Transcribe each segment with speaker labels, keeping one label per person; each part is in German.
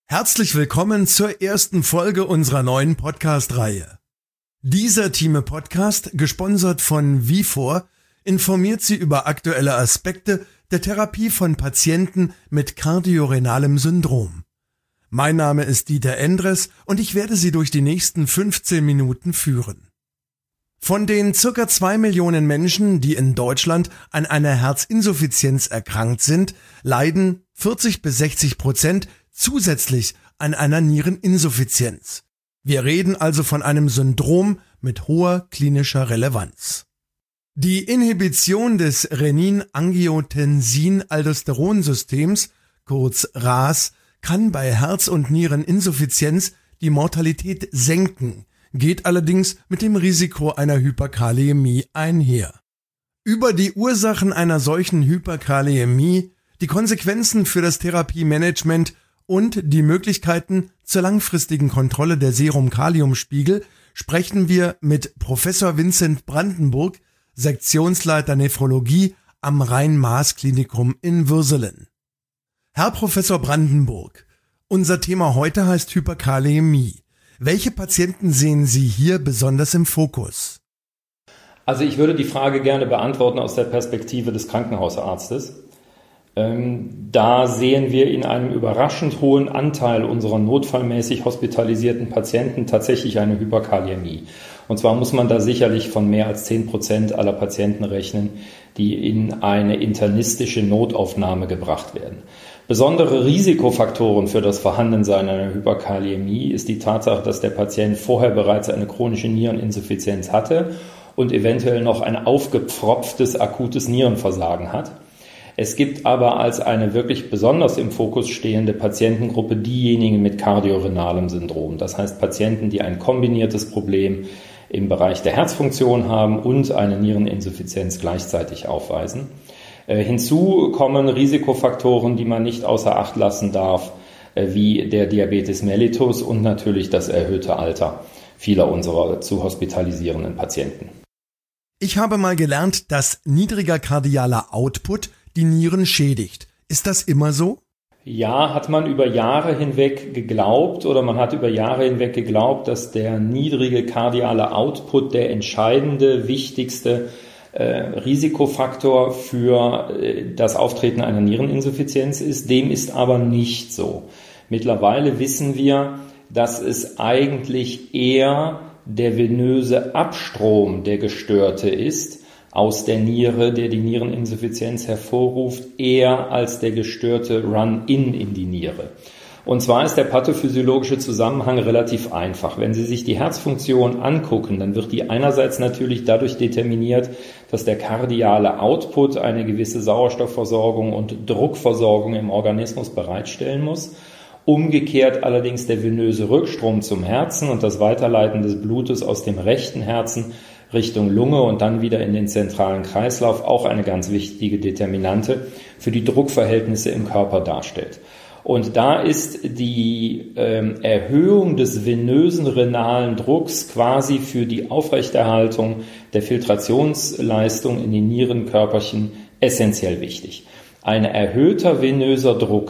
Speaker 1: Herzlich willkommen zur ersten Folge unserer neuen Podcast-Reihe. Dieser Thieme-Podcast, gesponsert von Vifor, informiert Sie über aktuelle Aspekte der Therapie von Patienten mit kardiorenalem Syndrom. Mein Name ist Dieter Endres und ich werde Sie durch die nächsten 15 Minuten führen. Von den ca. 2 Millionen Menschen, die in Deutschland an einer Herzinsuffizienz erkrankt sind, leiden 40-60% zusätzlich an einer Niereninsuffizienz. Wir reden also von einem Syndrom mit hoher klinischer Relevanz. Die Inhibition des Renin-Angiotensin-Aldosteronsystems, kurz RAS, kann bei Herz- und Niereninsuffizienz die Mortalität senken, geht allerdings mit dem Risiko einer Hyperkaliämie einher. Über die Ursachen einer solchen Hyperkaliämie, die Konsequenzen für das Therapiemanagement und die Möglichkeiten zur langfristigen Kontrolle der Serum-Kaliumspiegel sprechen wir mit Professor Vincent Brandenburg, Sektionsleiter Nephrologie am Rhein-Maas-Klinikum in Würselen. Herr Professor Brandenburg, unser Thema heute heißt Hyperkaliämie. Welche Patienten sehen Sie hier besonders im Fokus?
Speaker 2: Also ich würde die Frage gerne beantworten aus der Perspektive des Krankenhausarztes. Da sehen wir in einem überraschend hohen Anteil unserer notfallmäßig hospitalisierten Patienten tatsächlich eine Hyperkaliämie. Und zwar muss man da sicherlich von mehr als 10% aller Patienten rechnen, die in eine internistische Notaufnahme gebracht werden. Besondere Risikofaktoren für das Vorhandensein einer Hyperkaliämie ist die Tatsache, dass der Patient vorher bereits eine chronische Niereninsuffizienz hatte und eventuell noch ein aufgepfropftes akutes Nierenversagen hat. Es gibt aber als eine wirklich besonders im Fokus stehende Patientengruppe diejenigen mit kardiorenalem Syndrom. Das heißt Patienten, die ein kombiniertes Problem im Bereich der Herzfunktion haben und eine Niereninsuffizienz gleichzeitig aufweisen. Hinzu kommen Risikofaktoren, die man nicht außer Acht lassen darf, wie der Diabetes mellitus und natürlich das erhöhte Alter vieler unserer zu hospitalisierenden Patienten.
Speaker 1: Ich habe mal gelernt, dass niedriger kardialer Output die Nieren schädigt. Ist das immer so?
Speaker 2: Ja, hat man über Jahre hinweg geglaubt dass der niedrige kardiale Output der entscheidende, wichtigste Risikofaktor für das Auftreten einer Niereninsuffizienz ist. Dem ist aber nicht so. Mittlerweile wissen wir, dass es eigentlich eher der venöse Abstrom der gestörte ist aus der Niere, der die Niereninsuffizienz hervorruft, eher als der gestörte Run-in in die Niere. Und zwar ist der pathophysiologische Zusammenhang relativ einfach. Wenn Sie sich die Herzfunktion angucken, dann wird die einerseits natürlich dadurch determiniert, dass der kardiale Output eine gewisse Sauerstoffversorgung und Druckversorgung im Organismus bereitstellen muss. Umgekehrt allerdings der venöse Rückstrom zum Herzen und das Weiterleiten des Blutes aus dem rechten Herzen Richtung Lunge und dann wieder in den zentralen Kreislauf auch eine ganz wichtige Determinante für die Druckverhältnisse im Körper darstellt. Und da ist die Erhöhung des venösen renalen Drucks quasi für die Aufrechterhaltung der Filtrationsleistung in den Nierenkörperchen essentiell wichtig. Ein erhöhter venöser Druck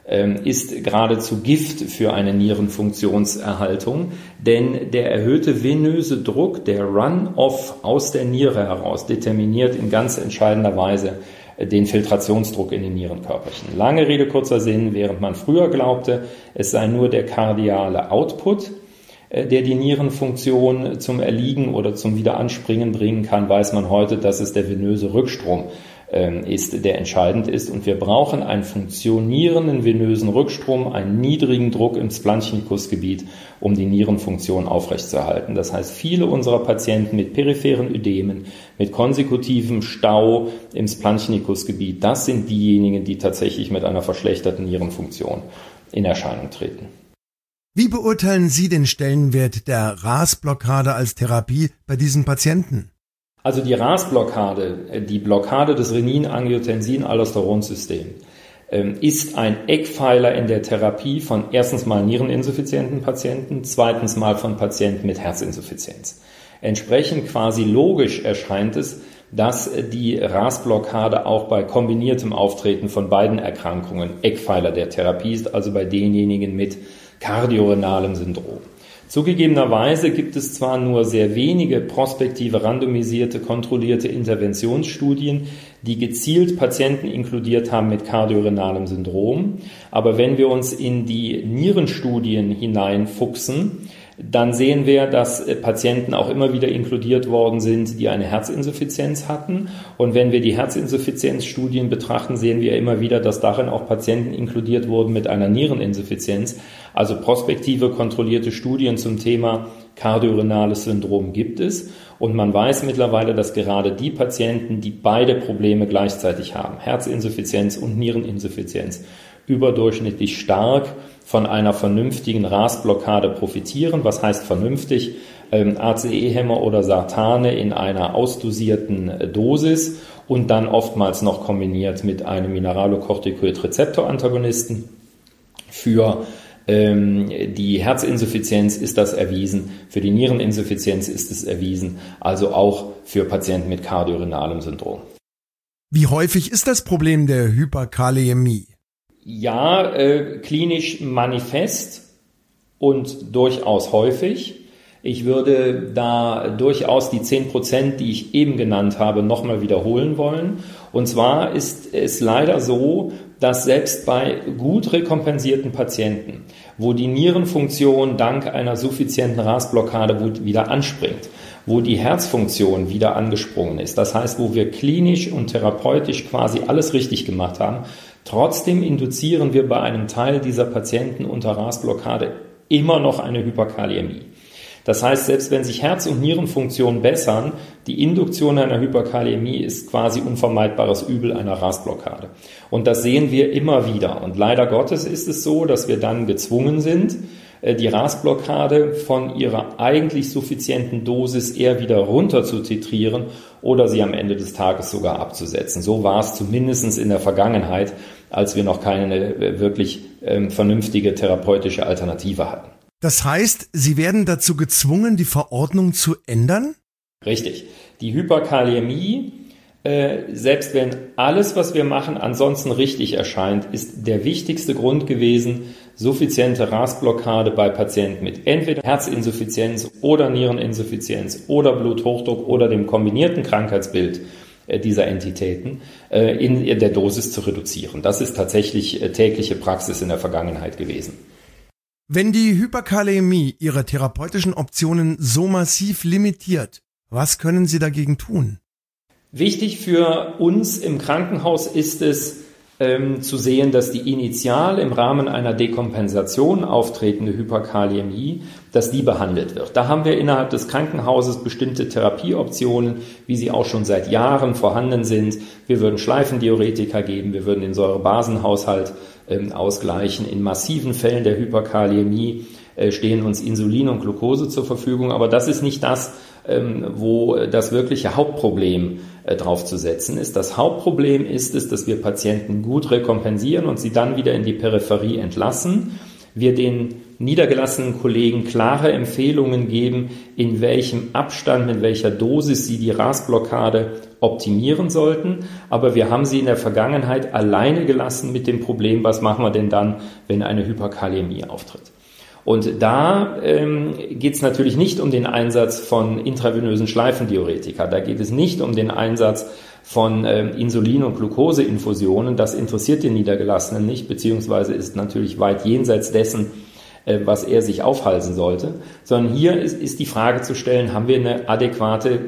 Speaker 2: ist geradezu Gift für eine Nierenfunktionserhaltung, denn der erhöhte venöse Druck, der Run-off aus der Niere heraus, determiniert in ganz entscheidender Weise den Filtrationsdruck in den Nierenkörperchen. Lange Rede, kurzer Sinn, während man früher glaubte, es sei nur der kardiale Output, der die Nierenfunktion zum Erliegen oder zum Wiederanspringen bringen kann, weiß man heute, dass es der venöse Rückstrom ist, der entscheidend ist. Und wir brauchen einen funktionierenden venösen Rückstrom, einen niedrigen Druck im Splanchnicus-Gebiet, um die Nierenfunktion aufrechtzuerhalten. Das heißt, viele unserer Patienten mit peripheren Ödemen, mit konsekutivem Stau im Splanchnicus-Gebiet, das sind diejenigen, die tatsächlich mit einer verschlechterten Nierenfunktion in Erscheinung treten.
Speaker 1: Wie beurteilen Sie den Stellenwert der RAS-Blockade als Therapie bei diesen Patienten?
Speaker 2: Also die RAS-Blockade, die Blockade des Renin-Angiotensin-Aldosteronsystems, ist ein Eckpfeiler in der Therapie von erstens mal niereninsuffizienten Patienten, zweitens mal von Patienten mit Herzinsuffizienz. Entsprechend quasi logisch erscheint es, dass die RAS-Blockade auch bei kombiniertem Auftreten von beiden Erkrankungen Eckpfeiler der Therapie ist, also bei denjenigen mit kardiorenalem Syndrom. Zugegebenerweise gibt es zwar nur sehr wenige prospektive, randomisierte, kontrollierte Interventionsstudien, die gezielt Patienten inkludiert haben mit kardiorenalem Syndrom, aber wenn wir uns in die Nierenstudien hineinfuchsen, dann sehen wir, dass Patienten auch immer wieder inkludiert worden sind, die eine Herzinsuffizienz hatten. Und wenn wir die Herzinsuffizienzstudien betrachten, sehen wir immer wieder, dass darin auch Patienten inkludiert wurden mit einer Niereninsuffizienz. Also prospektive, kontrollierte Studien zum Thema kardiorenales Syndrom gibt es. Und man weiß mittlerweile, dass gerade die Patienten, die beide Probleme gleichzeitig haben, Herzinsuffizienz und Niereninsuffizienz, überdurchschnittlich stark von einer vernünftigen RAS-Blockade profitieren. Was heißt vernünftig? ACE-Hämmer oder Sartane in einer ausdosierten Dosis und dann oftmals noch kombiniert mit einem Mineralocorticoid-Rezeptor-Antagonisten. Für die Herzinsuffizienz ist das erwiesen, für die Niereninsuffizienz ist es erwiesen, also auch für Patienten mit kardiorenalem Syndrom.
Speaker 1: Wie häufig ist das Problem der Hyperkalämie?
Speaker 2: Ja, klinisch manifest und durchaus häufig. Ich würde da durchaus die 10%, die ich eben genannt habe, nochmal wiederholen wollen. Und zwar ist es leider so, dass selbst bei gut rekompensierten Patienten, wo die Nierenfunktion dank einer suffizienten RAS-Blockade wieder anspringt, wo die Herzfunktion wieder angesprungen ist, das heißt, wo wir klinisch und therapeutisch quasi alles richtig gemacht haben, trotzdem induzieren wir bei einem Teil dieser Patienten unter RAS-Blockade immer noch eine Hyperkalämie. Das heißt, selbst wenn sich Herz- und Nierenfunktion bessern, die Induktion einer Hyperkalämie ist quasi unvermeidbares Übel einer RAS-Blockade. Und das sehen wir immer wieder. Und leider Gottes ist es so, dass wir dann gezwungen sind, die RAS-Blockade von ihrer eigentlich suffizienten Dosis eher wieder runter zu titrieren oder sie am Ende des Tages sogar abzusetzen. So war es zumindest in der Vergangenheit, als wir noch keine wirklich vernünftige therapeutische Alternative hatten.
Speaker 1: Das heißt, Sie werden dazu gezwungen, die Verordnung zu ändern?
Speaker 2: Richtig. Die Hyperkalämie, selbst wenn alles, was wir machen, ansonsten richtig erscheint, ist der wichtigste Grund gewesen, suffiziente RAS-Blockade bei Patienten mit entweder Herzinsuffizienz oder Niereninsuffizienz oder Bluthochdruck oder dem kombinierten Krankheitsbild dieser Entitäten in der Dosis zu reduzieren. Das ist tatsächlich tägliche Praxis in der Vergangenheit gewesen.
Speaker 1: Wenn die Hyperkalämie Ihre therapeutischen Optionen so massiv limitiert, was können Sie dagegen tun?
Speaker 2: Wichtig für uns im Krankenhaus ist es, zu sehen, dass die initial im Rahmen einer Dekompensation auftretende Hyperkalämie, dass die behandelt wird. Da haben wir innerhalb des Krankenhauses bestimmte Therapieoptionen, wie sie auch schon seit Jahren vorhanden sind. Wir würden Schleifendiuretika geben, wir würden den Säurebasenhaushalt ausgleichen. In massiven Fällen der Hyperkalämie stehen uns Insulin und Glucose zur Verfügung, aber das ist nicht das, wo das wirkliche Hauptproblem drauf zu setzen ist. Das Hauptproblem ist es, dass wir Patienten gut rekompensieren und sie dann wieder in die Peripherie entlassen. Wir den niedergelassenen Kollegen klare Empfehlungen geben, in welchem Abstand, mit welcher Dosis sie die RAS-Blockade optimieren sollten. Aber wir haben sie in der Vergangenheit alleine gelassen mit dem Problem, was machen wir denn dann, wenn eine Hyperkalämie auftritt. Und da geht es natürlich nicht um den Einsatz von intravenösen Schleifendiuretika. Da geht es nicht um den Einsatz von Insulin- und Glukoseinfusionen. Das interessiert den Niedergelassenen nicht, beziehungsweise ist natürlich weit jenseits dessen, was er sich aufhalsen sollte. Sondern hier ist die Frage zu stellen, haben wir eine adäquate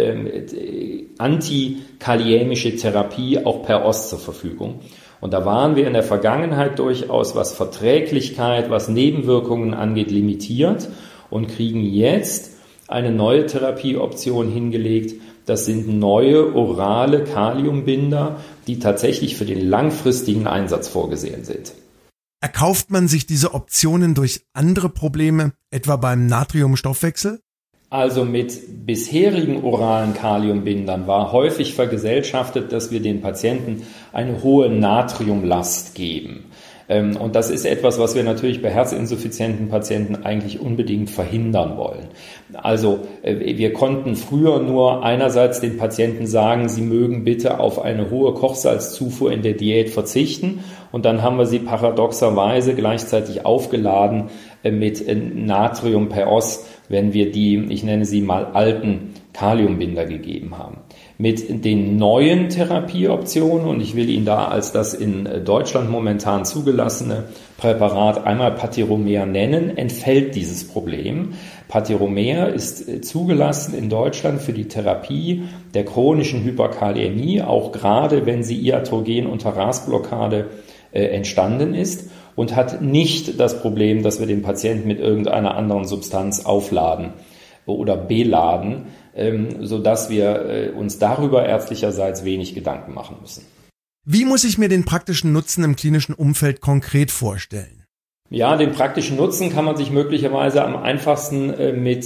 Speaker 2: antikaliämische Therapie auch per Ost zur Verfügung? Und da waren wir in der Vergangenheit durchaus, was Verträglichkeit, was Nebenwirkungen angeht, limitiert und kriegen jetzt eine neue Therapieoption hingelegt. Das sind neue orale Kaliumbinder, die tatsächlich für den langfristigen Einsatz vorgesehen sind.
Speaker 1: Erkauft man sich diese Optionen durch andere Probleme, etwa beim Natriumstoffwechsel?
Speaker 2: Also mit bisherigen oralen Kaliumbindern war häufig vergesellschaftet, dass wir den Patienten eine hohe Natriumlast geben. Und das ist etwas, was wir natürlich bei herzinsuffizienten Patienten eigentlich unbedingt verhindern wollen. Also wir konnten früher nur einerseits den Patienten sagen, sie mögen bitte auf eine hohe Kochsalzzufuhr in der Diät verzichten. Und dann haben wir sie paradoxerweise gleichzeitig aufgeladen mit Natriumperos, wenn wir die, ich nenne sie mal alten Kaliumbinder gegeben haben. Mit den neuen Therapieoptionen, und ich will Ihnen da als das in Deutschland momentan zugelassene Präparat einmal Patiromer nennen, entfällt dieses Problem. Patiromer ist zugelassen in Deutschland für die Therapie der chronischen Hyperkaliämie, auch gerade wenn sie iatrogen unter RAS-Blockade entstanden ist, und hat nicht das Problem, dass wir den Patienten mit irgendeiner anderen Substanz aufladen oder beladen, sodass wir uns darüber ärztlicherseits wenig Gedanken machen müssen.
Speaker 1: Wie muss ich mir den praktischen Nutzen im klinischen Umfeld konkret vorstellen?
Speaker 2: Ja, den praktischen Nutzen kann man sich möglicherweise am einfachsten mit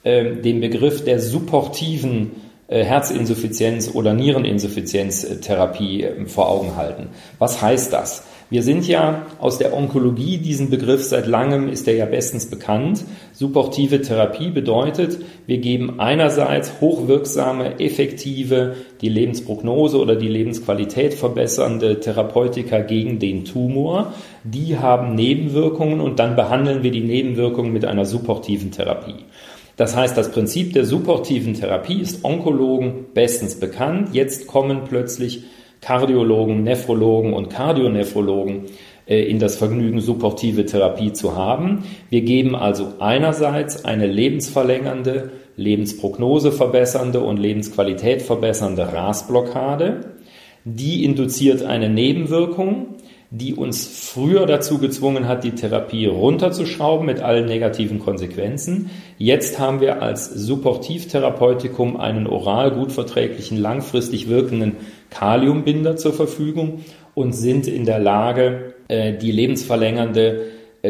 Speaker 2: dem Begriff der supportiven Herzinsuffizienz oder Niereninsuffizienztherapie vor Augen halten. Was heißt das? Wir sind ja aus der Onkologie, diesen Begriff seit langem ist er ja bestens bekannt. Supportive Therapie bedeutet, wir geben einerseits hochwirksame, effektive, die Lebensprognose oder die Lebensqualität verbessernde Therapeutika gegen den Tumor. Die haben Nebenwirkungen und dann behandeln wir die Nebenwirkungen mit einer supportiven Therapie. Das heißt, das Prinzip der supportiven Therapie ist Onkologen bestens bekannt. Jetzt kommen plötzlich Kardiologen, Nephrologen und Kardionephrologen in das Vergnügen, supportive Therapie zu haben. Wir geben also einerseits eine lebensverlängernde, Lebensprognose verbessernde und Lebensqualität verbessernde RAS-Blockade. Die induziert eine Nebenwirkung, die uns früher dazu gezwungen hat, die Therapie runterzuschrauben mit allen negativen Konsequenzen. Jetzt haben wir als Supportivtherapeutikum einen oral gut verträglichen, langfristig wirkenden Kaliumbinder zur Verfügung und sind in der Lage, die lebensverlängernde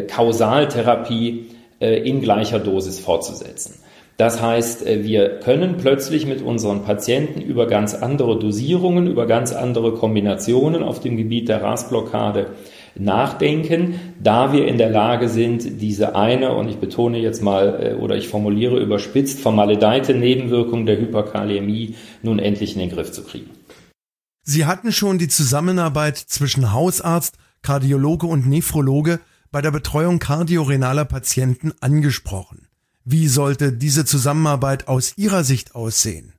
Speaker 2: Kausaltherapie in gleicher Dosis fortzusetzen. Das heißt, wir können plötzlich mit unseren Patienten über ganz andere Dosierungen, über ganz andere Kombinationen auf dem Gebiet der RAS-Blockade nachdenken, da wir in der Lage sind, diese eine, und ich betone jetzt mal oder ich formuliere überspitzt, vermaledeite Nebenwirkung der Hyperkaliämie nun endlich in den Griff zu kriegen.
Speaker 1: Sie hatten schon die Zusammenarbeit zwischen Hausarzt, Kardiologe und Nephrologe bei der Betreuung kardiorenaler Patienten angesprochen. Wie sollte diese Zusammenarbeit aus Ihrer Sicht aussehen?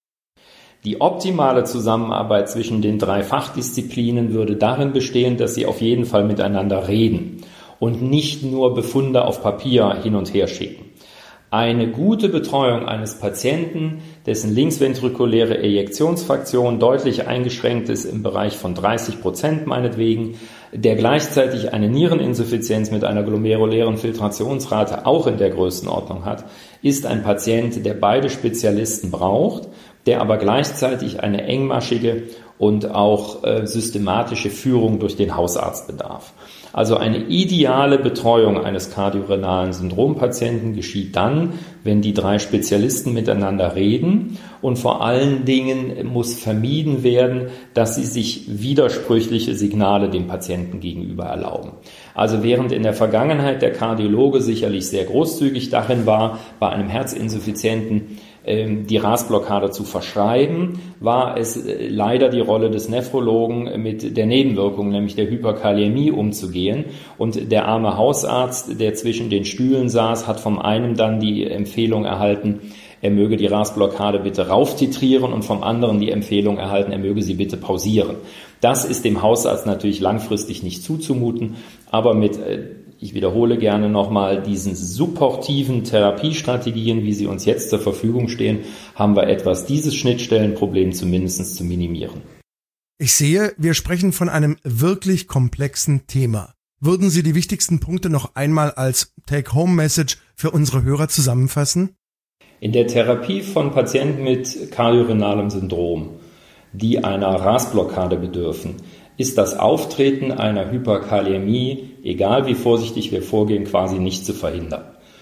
Speaker 2: Die optimale Zusammenarbeit zwischen den 3 Fachdisziplinen würde darin bestehen, dass sie auf jeden Fall miteinander reden und nicht nur Befunde auf Papier hin und her schicken. Eine gute Betreuung eines Patienten, dessen linksventrikuläre Ejektionsfraktion deutlich eingeschränkt ist im Bereich von 30% meinetwegen, der gleichzeitig eine Niereninsuffizienz mit einer glomerulären Filtrationsrate auch in der Größenordnung hat, ist ein Patient, der beide Spezialisten braucht, der aber gleichzeitig eine engmaschige und auch systematische Führung durch den Hausarzt bedarf. Also eine ideale Betreuung eines kardiorenalen Syndrompatienten geschieht dann, wenn die 3 Spezialisten miteinander reden, und vor allen Dingen muss vermieden werden, dass sie sich widersprüchliche Signale dem Patienten gegenüber erlauben. Also während in der Vergangenheit der Kardiologe sicherlich sehr großzügig darin war, bei einem Herzinsuffizienten die RAS-Blockade zu verschreiben, war es leider die Rolle des Nephrologen, mit der Nebenwirkung, nämlich der Hyperkaliämie, umzugehen. Und der arme Hausarzt, der zwischen den Stühlen saß, hat vom einen dann die Empfehlung erhalten, er möge die RAS-Blockade bitte rauftitrieren, und vom anderen die Empfehlung erhalten, er möge sie bitte pausieren. Das ist dem Hausarzt natürlich langfristig nicht zuzumuten, aber mit ich wiederhole gerne nochmal, diesen supportiven Therapiestrategien, wie sie uns jetzt zur Verfügung stehen, haben wir etwas, dieses Schnittstellenproblem zumindest zu minimieren.
Speaker 1: Ich sehe, wir sprechen von einem wirklich komplexen Thema. Würden Sie die wichtigsten Punkte noch einmal als Take-Home-Message für unsere Hörer zusammenfassen?
Speaker 2: In der Therapie von Patienten mit kardiorenalem Syndrom, die einer RAS-Blockade bedürfen, ist das Auftreten einer Hyperkaliämie, egal wie vorsichtig wir vorgehen, quasi nicht zu verhindern.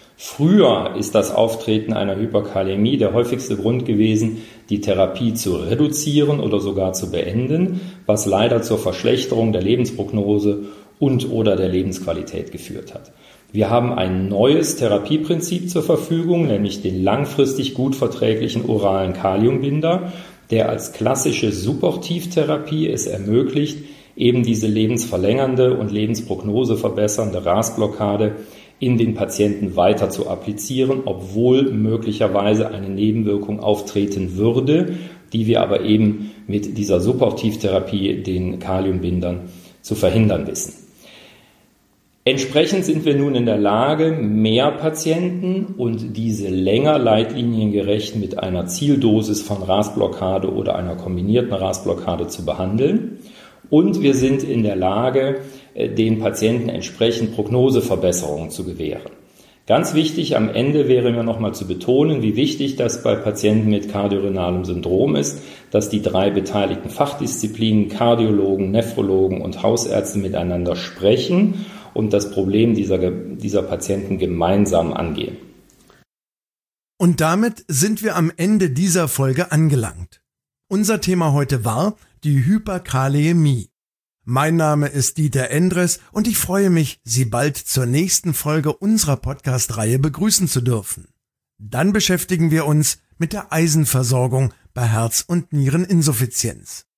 Speaker 2: Früher ist das Auftreten einer Hyperkaliämie der häufigste Grund gewesen, die Therapie zu reduzieren oder sogar zu beenden, was leider zur Verschlechterung der Lebensprognose und/oder der Lebensqualität geführt hat. Wir haben ein neues Therapieprinzip zur Verfügung, nämlich den langfristig gut verträglichen oralen Kaliumbinder, der als klassische Supportivtherapie es ermöglicht, eben diese lebensverlängernde und Lebensprognose verbessernde RAS-Blockade in den Patienten weiter zu applizieren, obwohl möglicherweise eine Nebenwirkung auftreten würde, die wir aber eben mit dieser Supportivtherapie, den Kaliumbindern, zu verhindern wissen. Entsprechend sind wir nun in der Lage, mehr Patienten und diese länger leitliniengerecht mit einer Zieldosis von RAS-Blockade oder einer kombinierten RAS-Blockade zu behandeln. Und wir sind in der Lage, den Patienten entsprechend Prognoseverbesserungen zu gewähren. Ganz wichtig am Ende wäre mir nochmal zu betonen, wie wichtig das bei Patienten mit kardiorenalem Syndrom ist, dass die 3 beteiligten Fachdisziplinen, Kardiologen, Nephrologen und Hausärzte miteinander sprechen und das Problem dieser Patienten gemeinsam angehen.
Speaker 1: Und damit sind wir am Ende dieser Folge angelangt. Unser Thema heute war die Hyperkalämie. Mein Name ist Dieter Endres und ich freue mich, Sie bald zur nächsten Folge unserer Podcast-Reihe begrüßen zu dürfen. Dann beschäftigen wir uns mit der Eisenversorgung bei Herz- und Niereninsuffizienz.